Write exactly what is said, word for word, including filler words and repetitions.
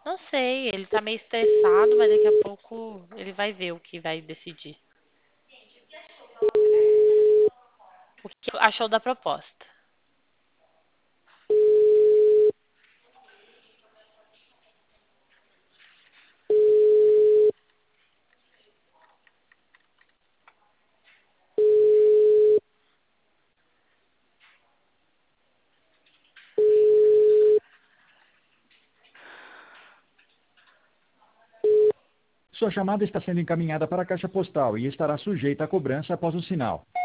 Não sei, ele tá meio estressado, mas daqui a pouco ele vai ver o que vai decidir. O que achou da proposta? Sua chamada está sendo encaminhada para a caixa postal e estará sujeita a cobrança após o sinal.